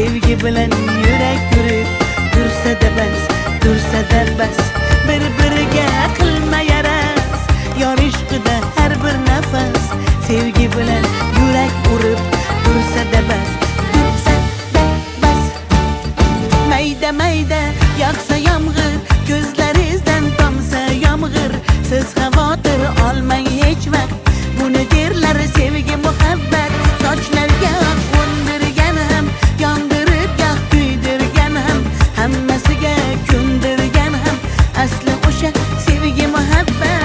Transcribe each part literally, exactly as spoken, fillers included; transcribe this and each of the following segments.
sevgi bilan yurak yurib tursa-da bas, tursa-da bas, bir-biriga qilma yaras, yor ishqida har bir nafas, sevgi bilan yurak urib tursa-da bas, tursa-da bas. Mayda mayda yog'sa yomg'ir, ko'zlaringizdan tomsa yomg'ir, siz xavotir olmang hech vaqt, buni derlar sevgi muhabbat. Sochlarga qo'ndirgan ham, yondirib yoq kuydirgan ham, hammasiga ko'ndirgan ham, asli o'sha sevgi muhabbat.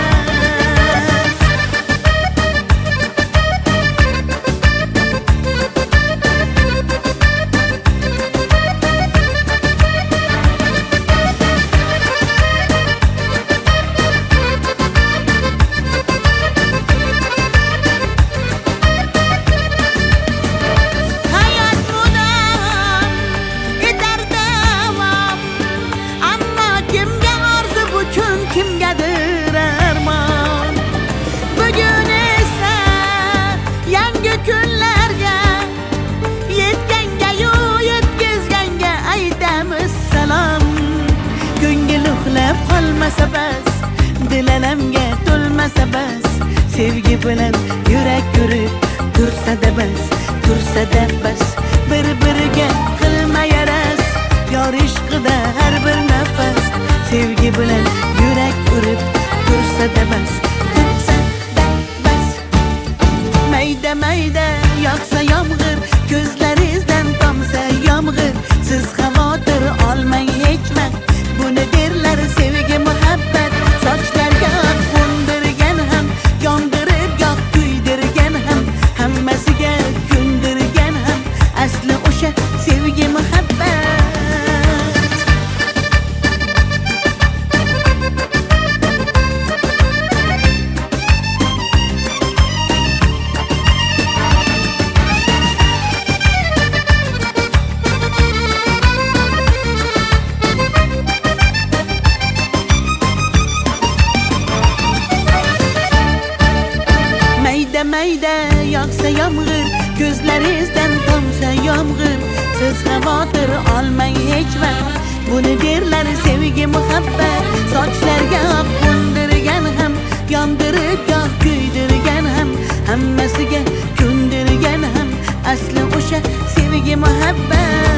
Kimgadir armon, bugun esa yangi kunlarga yetganga-yu yetkazganga aytamiz salom. Ko'ngil uxlab qolmasa bas, dil alamga to'lmasa bas, sevgi bilan yurak yurib tursa-da bas, tursa-da bas, bir-biriga qilma yaras, yor ishqida har bir nafas, sevgi bilan yurak urib tursa-da bas, tursa-da bas. Mayda mayda yog'sa yomg'ir, ko'zlaringizdan tomsa yomg'ir, siz xavotir olmang hech vaqt, buni derlar sevgi muhabbat. Sochlarga qo'ndirgan ham, yondirib yoq kuydirgan ham, hammasiga ko'ndirgan ham, asli o'sha sevgi muhabbat. Mayda mayda yog'sa yomg'ir, ko'zlaringizdan tomsa yomg'ir, siz xavotir olmang hech vaqt, buni derlar sevgi muhabbat. Sochlarga qo'ndirgan ham, yondirib yoq kuydirgan ham, hammasiga ko'ndirgan ham, asli o'sha sevgi muhabbat.